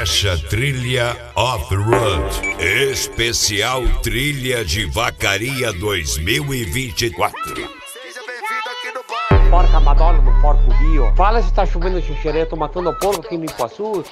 Fecha trilha off-road. Especial Trilha de Vacaria 2024. Seja bem-vindo aqui no bar. Porca Madonna do Porco Rio. Fala se tá chovendo xixerê, tô matando o porco aqui no Ipuaçu.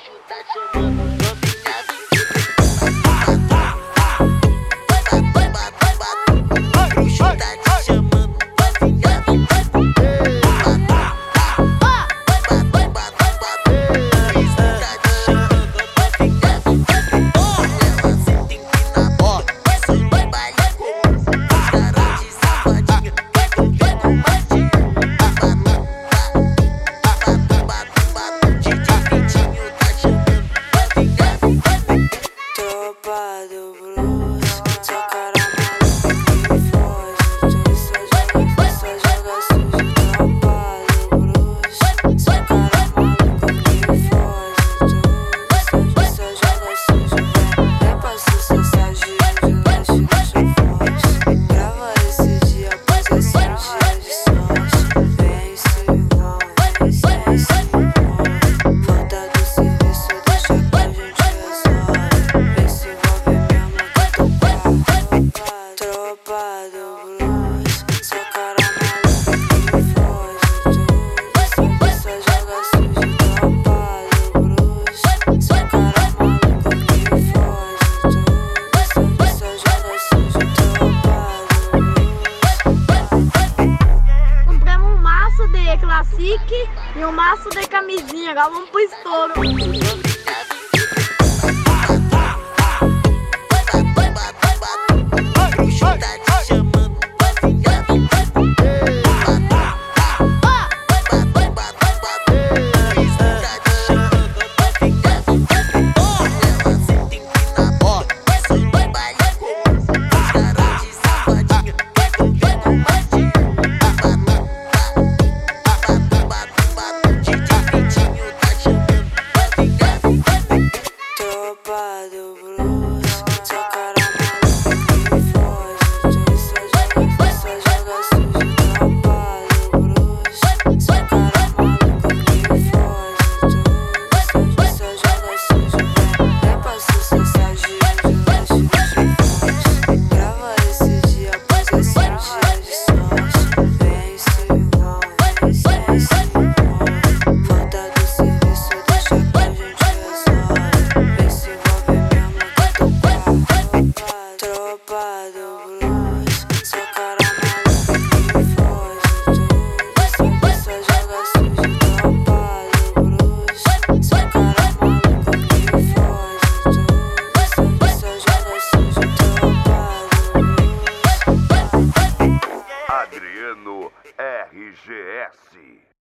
Classic e um maço de camisinha, agora vamos pro estouro. Adriano RGS.